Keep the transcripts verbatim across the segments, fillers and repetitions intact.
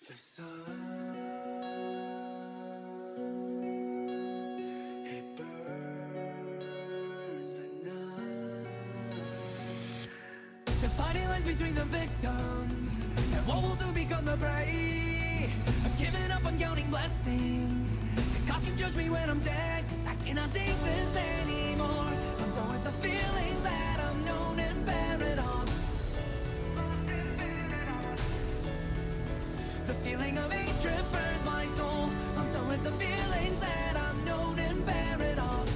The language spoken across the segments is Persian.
Defining lines between the victims and what will soon become the prey. I'm giving up on counting blessings. The gods can judge me when I'm dead, cause I cannot take this anymore. I'm done with the feelings that I've known and paradox. The feeling of hatred burns my soul. I'm done with the feelings that I've known and paradox.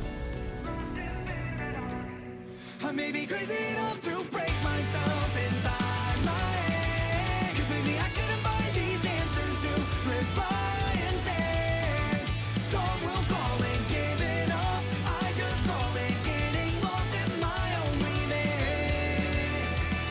I may be crazy enough to break myself inside my head. Cause maybe I couldn't find these answers to reply instead. Some will call it giving up. I just call it getting lost in my own breathing.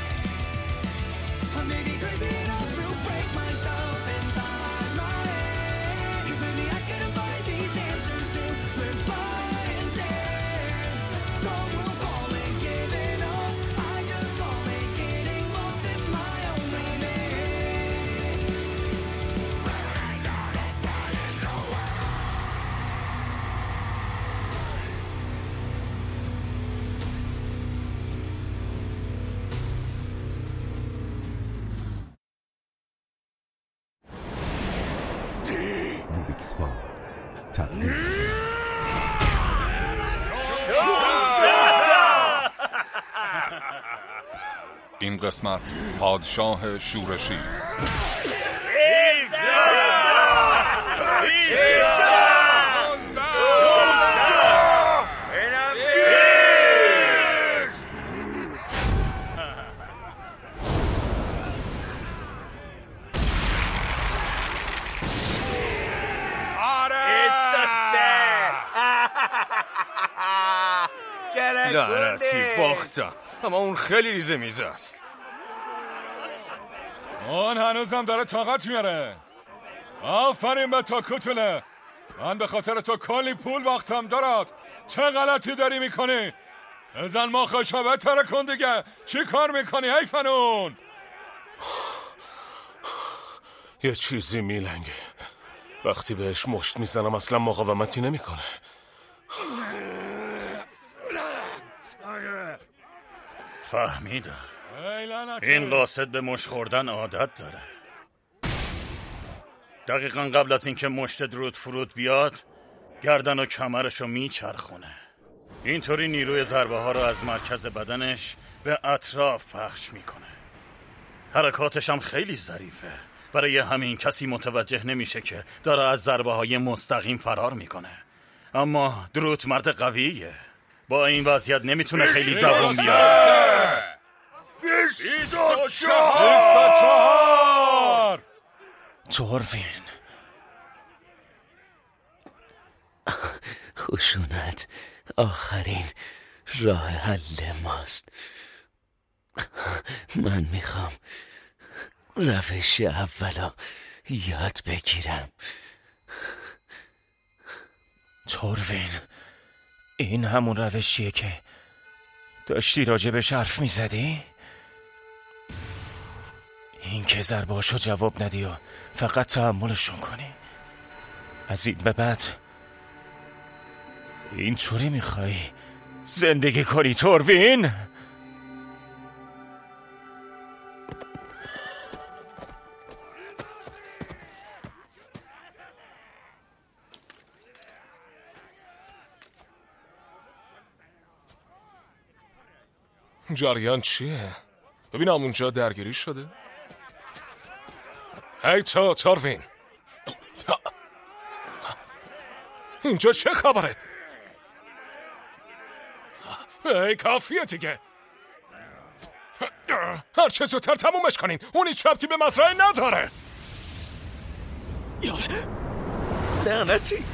I may be crazy enough to break myself inside my head. Cause maybe I couldn't find these answers to reply instead. Some will call it giving up. I just call it getting lost in my own breathing. I gotta find it nowhere. روبیکس فال تقدیم این قسمت پادشاه شورشی. لعنتی باختم، اما اون خیلی ریزه میزه است. اون هنوزم داره طاقت میاره. آفرین به تو کتوله. من به خاطر تو کلی پول باختم دارد. چه غلطی داری میکنی؟ بزن ما خشبه تره کن دیگه. چی کار میکنی حیفنون؟ یه چیزی میلنگه. وقتی بهش مشت میزنم اصلا مقاومتی نمیکنه. فهمیدم. این قاصد به مشت خوردن عادت داره. دقیقا قبل از اینکه مشت درود فرود بیاد گردن و کمرشو میچرخونه. اینطوری نیروی ضربه ها رو از مرکز بدنش به اطراف پخش میکنه. حرکاتش هم خیلی ظریفه. برای همین کسی متوجه نمیشه که داره از ضربه های مستقیم فرار میکنه. اما دروت مرد قویه. با این وضعیت نمیتونه خیلی دوام بیاره. بیست و چهار توروین، خشونت آخرین راه حل ماست. من میخوام روش اولا یاد بگیرم. توروین، این همون روشیه که داشتی راجبش حرف میزدی؟ این که ضرباشو جواب ندی و فقط تحملشون کنی. از این به بعد اینطوری میخوای زندگی کنی توروین؟ جریان چیه؟ ببینم اونجا درگیری شده. هی تو توروین، اینجا چه خبره؟ ای کافیه دیگه. هر چه زودتر تمومش کنین. اون هیچ ربطی به مزرعه نداره. لعنتی.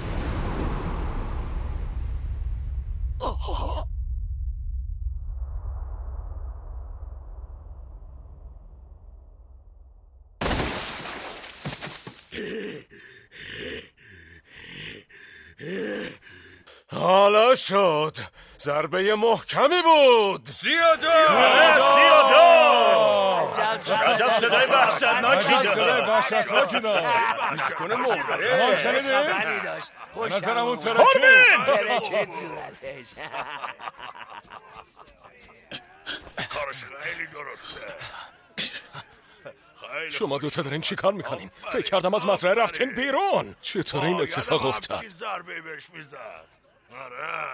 حالا شد. ضربه محکمی بود. زیاده زیاده. عجب صدای وحشتناکی عجب صدای داره. وحشتناکی داره. نکنه مرده. ما شنیدیم؟ خبری داشت به نظرم اون پشتم ترکی. ترکید صورتش. کارش خیلی درسته. خیلی شما دوتا دارین چی کار میکنین؟ فکر کردم از مزرعه رفتین بیرون. چطور این اتفاق افتاد؟ همچین ضربه بهش میزد. آره.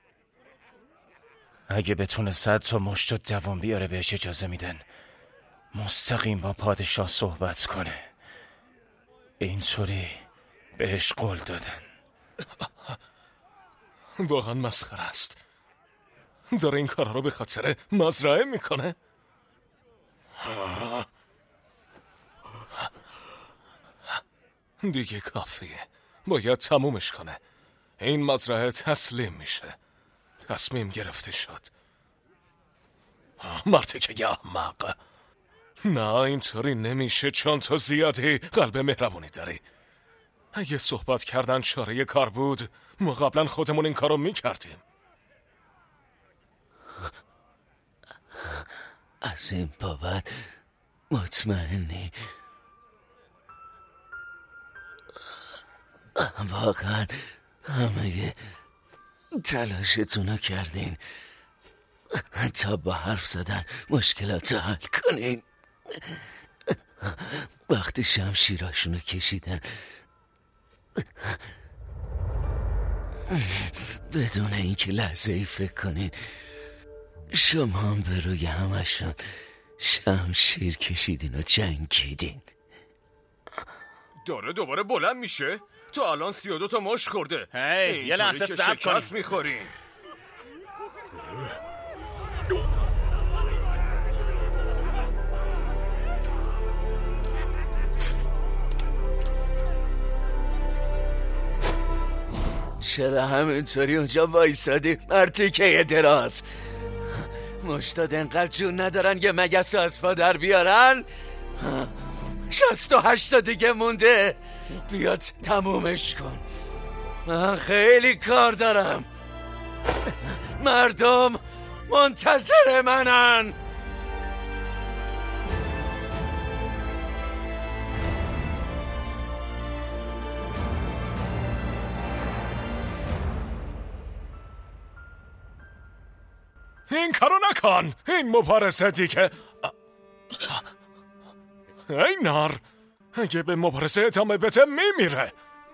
اگه بتونه صد تا مشت و دوام بیاره بهش اجازه میدن مستقیم با پادشاه صحبت کنه. اینطوری بهش قول دادن. واقعا مسخره است. داره این کارا رو به خاطر مزرعه میکنه. دیگه کافیه. باید تمومش کنه. این مزرعه تسلیم میشه. تصمیم گرفته شد. مرتکه احمق. نه اینطوری نمیشه، چون تو زیادی قلب مهربونی داری. اگه صحبت کردن چاره کار بود ما قبلا خودمون این کارو میکردیم. از این بابت مطمئنی؟ واقعا همه تلاشتون رو کردین تا با حرف زدن مشکلات رو حل کنین. وقتی شمشیراشون رو کشیدن بدون اینکه لحظه ای فکر کنین شما هم به روی همشون شمشیر کشیدین و جنگیدین. داره دوباره بلند میشه؟ تو الان سی و دو تا مش خورده. هی یه لحظه صبر شکست کنی. میخوریم. چرا همینطوری اونجا وایسادی مرتیکه دراز؟ مشتاد انقدر جون ندارن یه مگس از پا در بیارن؟ شست و هشت تا دیگه مونده. بیاد تمومش کن. من خیلی کار دارم. مردم منتظر منن. این کارو نکن. این مبارزه دیگه. ای نار، اگه به مبارزه ادامه بده میمیره.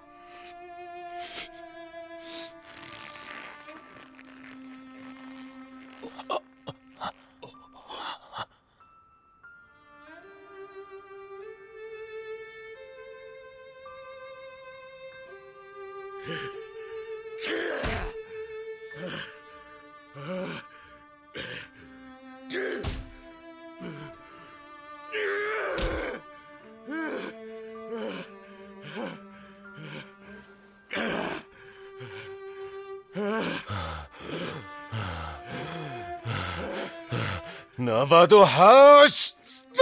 نود و هشت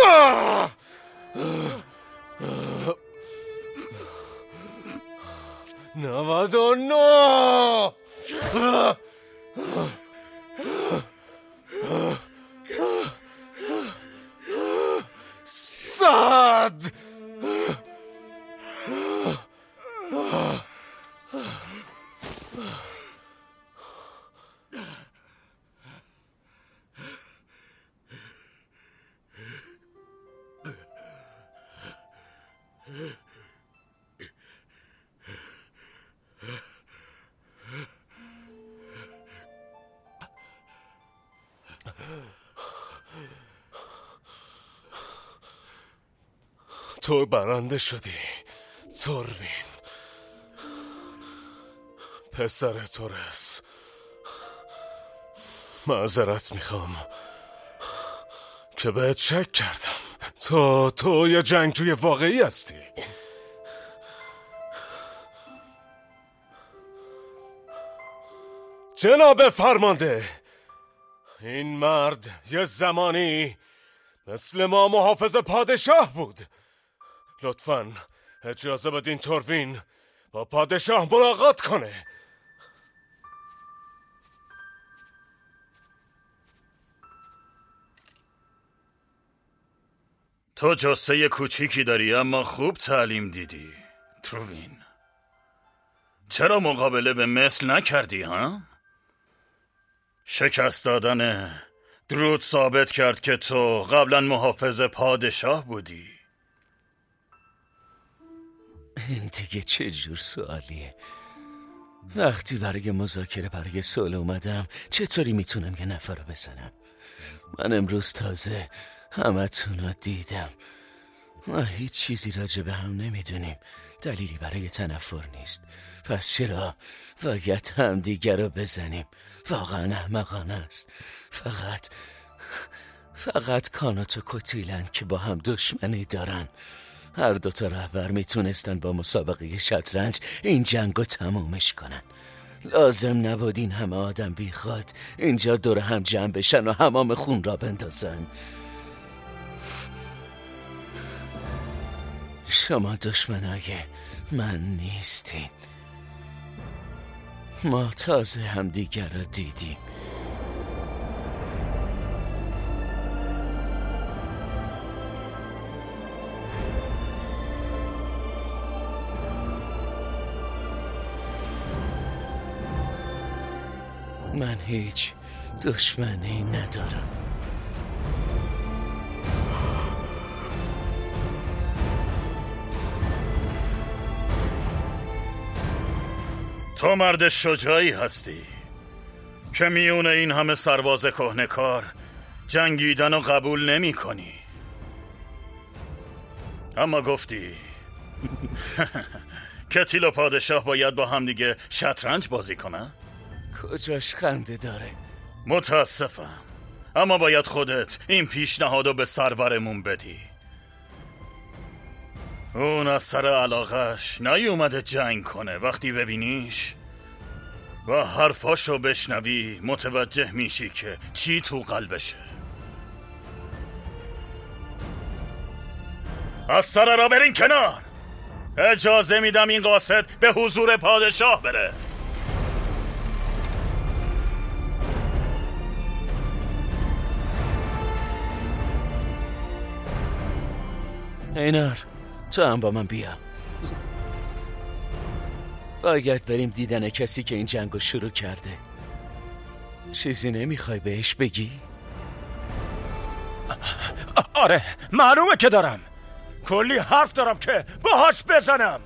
نود و نه صد تو برنده شدی توروین، پسر تورس. معذرت میخوام که بهت شک کردم. تو تو یه جنگجوی واقعی هستی. جناب فرمانده، این مرد یه زمانی مثل ما محافظ پادشاه بود. لطفاً اجازه بدین توروین با پادشاه ملاقات کنه. تو جسه کوچیکی داری اما خوب تعلیم دیدی تروین. چرا مقابله به مثل نکردی ها؟ شکست دادن درود ثابت کرد که تو قبلا محافظ پادشاه بودی. این دیگه چه جور سوالیه؟ وقتی برای مذاکره برای صلح اومدم چطوری میتونم یه نفر رو بزنم؟ من امروز تازه همتون رو دیدم. ما هیچ چیزی راجع به هم نمیدونیم. دلیلی برای تنفر نیست. پس چرا باید هم دیگر رو بزنیم؟ واقعا احمقانه است. فقط فقط کانات و کتیلن که با هم دشمنی دارن. هر دوتا رهبر میتونستن با مسابقه شطرنج این جنگ رو تمومش کنن. لازم نبود این همه آدم بیخواد اینجا دور هم جمع بشن و حمام خون را بندازن. شما دشمنای من نیستین. ما تازه هم دیگر را دیدیم. من هیچ دشمنی ندارم. تو مرد شجاعی هستی که میون این همه سرباز کهنه‌کار جنگیدن و قبول نمی کنی. اما گفتی کتیل و پادشاه باید با هم دیگه شطرنج بازی کنن؟ کجاش خنده داره؟ متاسفم، اما باید خودت این پیشنهادو به سرورمون بدی. اون از سر علاقش نیومده جنگ کنه. وقتی ببینیش و حرفاشو بشنوی متوجه میشی که چی تو قلبشه. از سر را برین کنار. اجازه میدم این قاصد به حضور پادشاه بره. اینار تو هم با من بیا. باید بریم دیدن کسی که این جنگو شروع کرده. چیزی نمیخوای بهش بگی؟ آره معلومه که دارم. کلی حرف دارم که باهاش بزنم.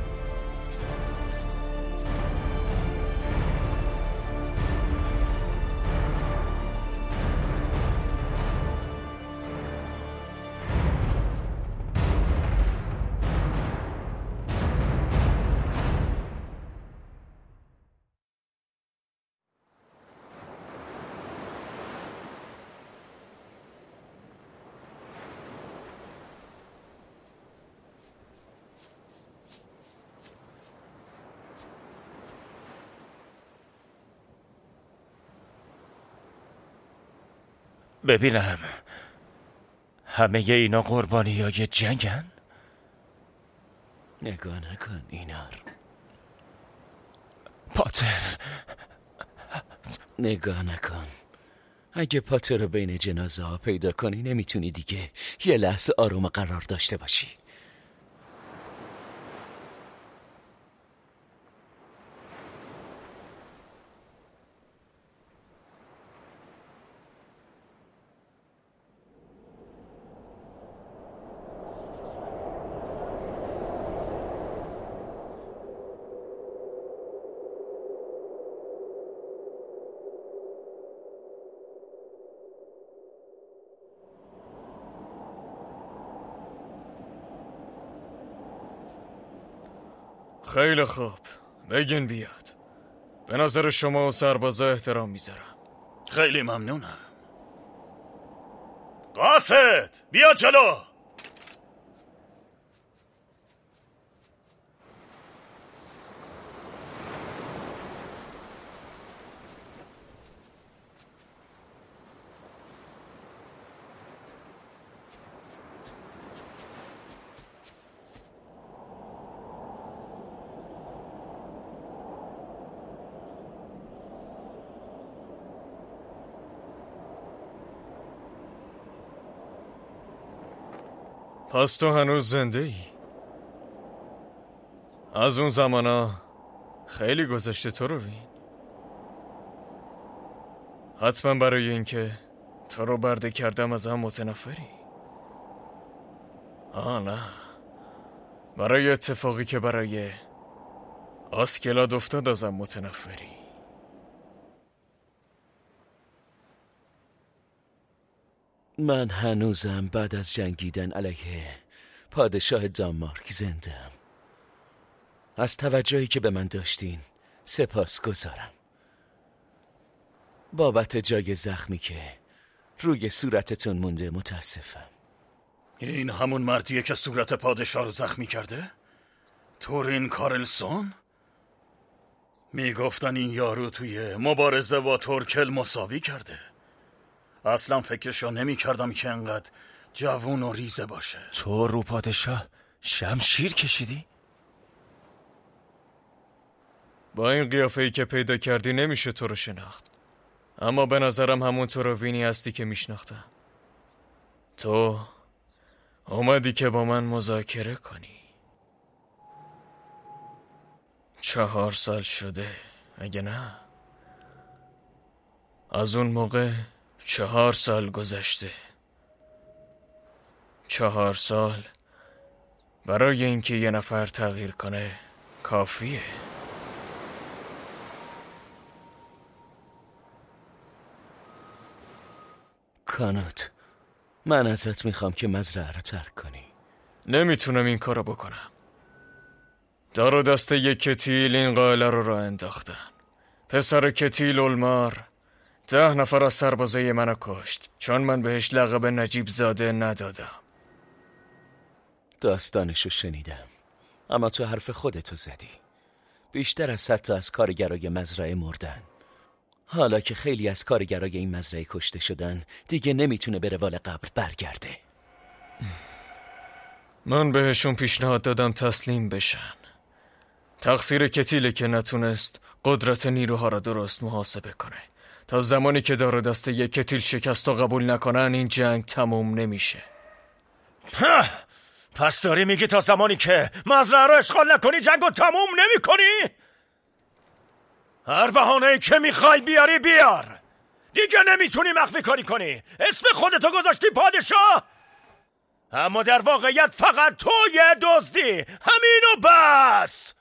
ببینم همه اینا قربانی های جنگن؟ نگاه نکن اینار. پاتر نگاه نکن. اگه پاتر رو بین جنازه ها پیدا کنی نمیتونی دیگه یه لحظه آروم قرار داشته باشی. خیلی خوب، بگین بیاد. به نظر شما و سربازا احترام میذارم. خیلی ممنونم. قاصد بیا جلو. پس تو هنوز زنده ای؟ از اون زمانا خیلی گذشته تو رو بین. حتما برای اینکه تو رو برده کردم از هم متنفری؟ آه نه، برای اتفاقی که برای آسکلاد افتاد ازم متنفری. من هنوزم بعد از جنگیدن علیه پادشاه دانمارک زنده‌ام. از توجهی که به من داشتین سپاس گذارم. بابت جای زخمی که روی صورتتون مونده متاسفم. این همون مردیه که صورت پادشاه رو زخمی کرده؟ تورین کارلسون؟ میگفتن این یارو توی مبارزه با تورکل مساوی کرده. اصلا فکرشو نمی کردم که انقدر جوون و ریزه باشه. تو رو پادشاه شمشیر کشیدی؟ با این قیافه‌ای که پیدا کردی نمیشه تو رو شناخت، اما به نظرم همون تو رو وینی هستی که میشناختم. تو اومدی که با من مذاکره کنی. چهار سال شده اگه نه از اون موقع چهار سال گذشته. چهار سال برای اینکه یه نفر تغییر کنه کافیه. کانات، من ازت میخوام که مزرعه رو ترک کنی. نمیتونم این کارو بکنم. دار و دست یک کتیل این قائله رو راه انداختن. پسر کتیل اولمار ده نفر از سربازای منو کشت چون من بهش لقب نجیب زاده ندادم. داستانشو شنیدم، اما تو حرف خودتو زدی. بیشتر از حتی از کارگرای مزرعه مردن. حالا که خیلی از کارگرای این مزرعه کشته شدن دیگه نمیتونه به روال قبر برگرده. من بهشون پیشنهاد دادم تسلیم بشن. تقصیر کتیله که نتونست قدرت نیروها را درست محاسبه کنه. تا زمانی که دار و دست یک کتیل شکست و قبول نکنن این جنگ تموم نمیشه. پس داری میگی تا زمانی که مزرعه رو اشغال نکنی جنگو تموم نمی کنی؟ هر بهانه‌ای که میخوای بیاری بیار. دیگه نمیتونی مخفی کاری کنی. اسم خودتو گذاشتی پادشاه، اما در واقعیت فقط تو یه دزدی. همینو بس.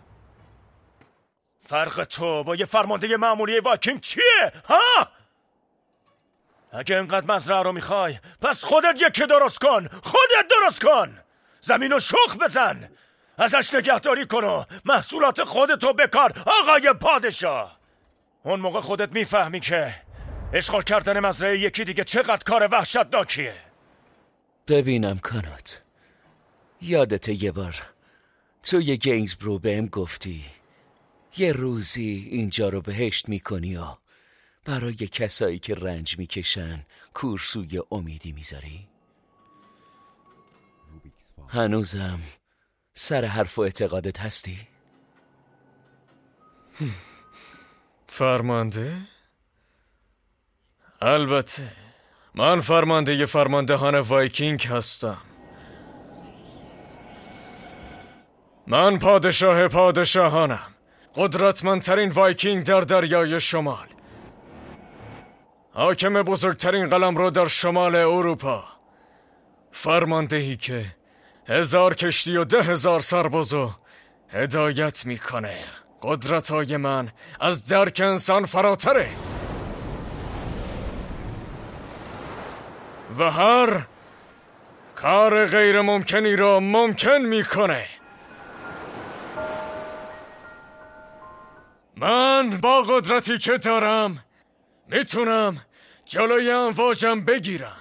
فرق تو با یه فرمانده معمولی وایکینگ چیه؟ ها؟ اگه اینقدر مزرعه رو میخوای پس خودت یکی درست کن. خودت درست کن. زمینو شخ بزن، ازش نگهداری کن و محصولات خودتو بکار آقای پادشاه. اون موقع خودت میفهمی که اشغال کردن مزرعه یکی دیگه چقدر کار وحشتناکیه. ببینم کانات، یادت یه بار توی گینزبرو بهم گفتی یه روزی اینجا رو بهشت میکنی و برای کسایی که رنج میکشن کورسوی امیدی میذاری؟ هنوزم سر حرف و اعتقادت هستی؟ فرمانده؟ البته من فرمانده ی فرماندهان وایکینگ هستم. من پادشاه پادشاهانم، قدرتمندترین وایکینگ در دریای شمال، حاکم بزرگترین قلمرو در شمال اروپا، فرماندهی که هزار کشتی و ده هزار سربازو هدایت میکنه. قدرتای من از درک انسان فراتره و هر کار غیر ممکنی را ممکن میکنه. من با قدرتی که دارم میتونم جلوی امواجم بگیرم.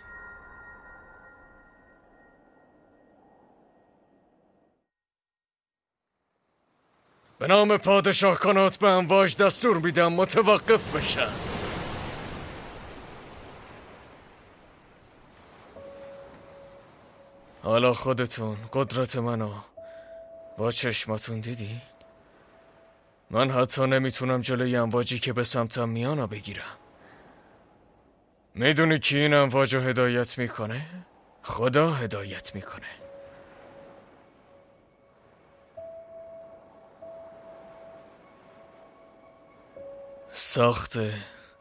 به نام پادشاه کانات به امواج دستور میدم متوقف بشن. حالا خودتون قدرت منو با چشماتون دیدی؟ من حتی نمیتونم جلوی امواجی که به سمتم میانا بگیرم. میدونی کی این امواج رو هدایت میکنه؟ خدا هدایت میکنه. ساخته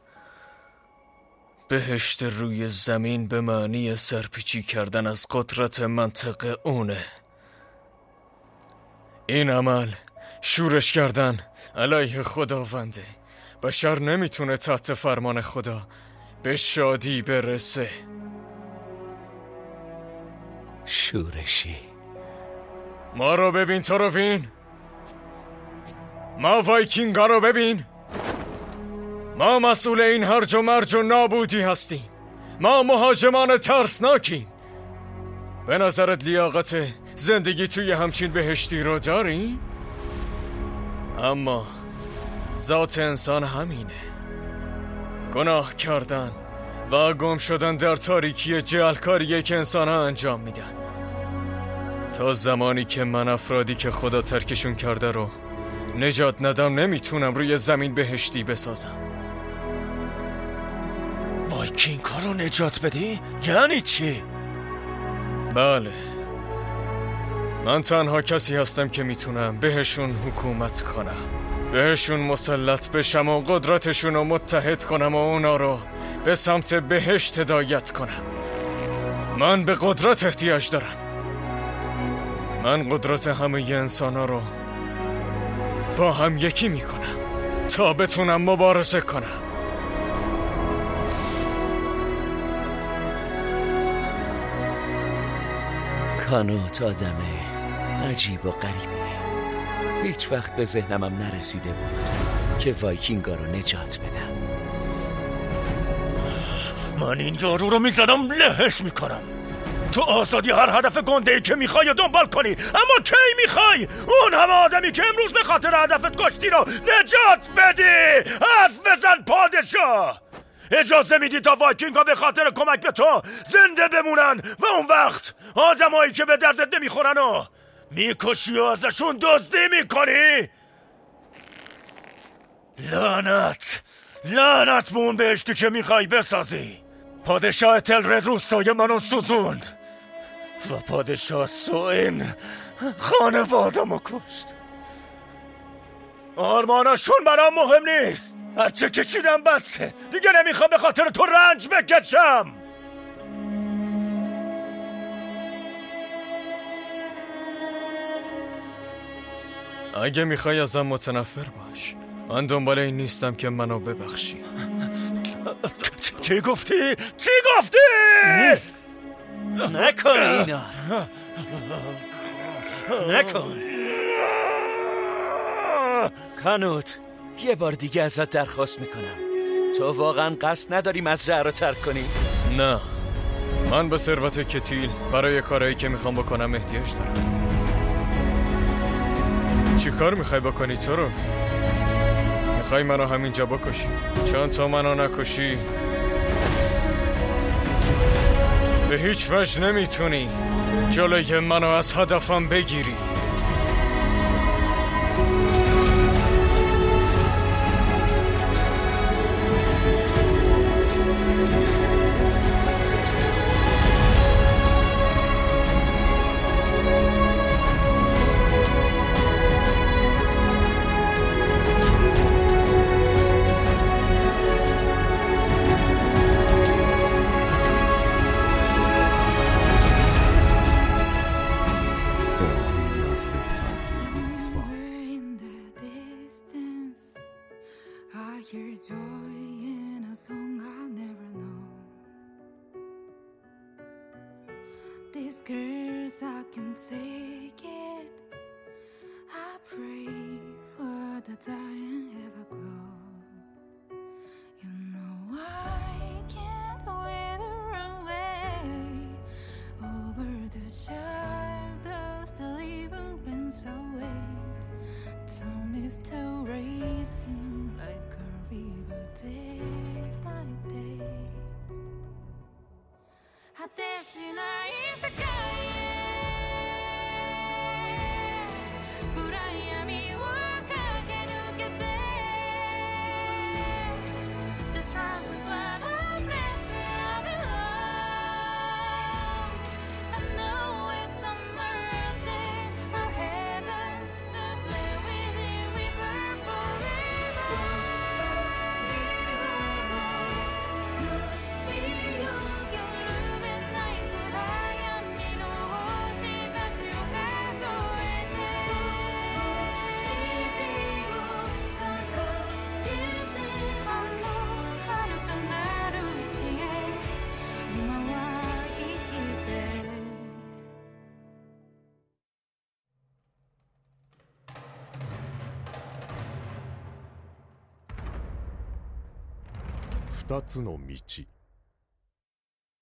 بهشت روی زمین به معنی سرپیچی کردن از قدرت منطق اونه. این عمل شورش کردن علیه خداونده. بشر نمیتونه تحت فرمان خدا به شادی برسه. شورشی ما رو ببین توروین، ما وایکینگا رو ببین. ما مسئول این هرج و مرج و نابودی هستیم. ما مهاجمان ترسناکیم. به نظرت لیاقت زندگی توی همچین بهشتی رو داریم؟ اما ذات انسان همینه، گناه کردن و گم شدن در تاریکی جعلکاریه که انسان ها انجام میدن. تا زمانی که من افرادی که خدا ترکشون کرده رو نجات ندم نمیتونم روی زمین بهشتی بسازم. وایکینگ ها رو نجات بدی؟ یعنی چی؟ بله، من تنها کسی هستم که میتونم بهشون حکومت کنم، بهشون مسلط بشم و قدرتشون رو متحد کنم و اونا رو به سمت بهشت هدایت کنم. من به قدرت احتیاج دارم. من قدرت همه انسان ها رو با هم یکی میکنم تا بتونم مبارزه کنم. کانوت آدمه عجیب و غریبه. هیچ وقت به ذهنمم نرسیده بود که وایکینگا رو نجات بدم. من این یارو رو میزنم لهش میکنم. تو آزادی هر هدف گنده‌ای که میخوای و دنبال کنی، اما کی میخوای اون همه آدمی که امروز به خاطر هدفت کشتی رو نجات بدی؟ حرف بزن پادشاه. اجازه میدی تا وایکینگا به خاطر کمک به تو زنده بمونن و اون وقت آدمایی که به دردت نمیخورن و میکشی و ازشون دزدی میکنی؟ لعنت لعنت به اون بهشتی که میخوای بسازی. پادشاه تلرد روستای منو سوزوند و پادشاه سوئین خانوادمو کشت. آرماناشون برام مهم نیست. هرچه کشیدم بسه. دیگه نمیخوام به خاطر تو رنج بکشم. اگه میخوای ازم متنفر باش، من دنبال این نیستم که منو ببخشی. چی گفتی؟ چی گفتی؟ نکن اینا، نکن. کانوت، یه بار دیگه ازت درخواست میکنم، تو واقعا قصد نداری مزرعه رو ترک کنی؟ نه، من به ثروت کتیل برای کارهایی که میخوام بکنم احتیاج دارم. چی کار میخوای بکنی تو رو؟ میخوای منو همینجا بکشی؟ چون تو منو نکشی به هیچ وجه نمیتونی جلوی منو از هدفم بگیری. These girls, I can take it. I pray for the dying ever glow. You know I can't wither away over the shadows that living winds await. Time is still racing like a river day by day. 果てしない世界へ二つの道。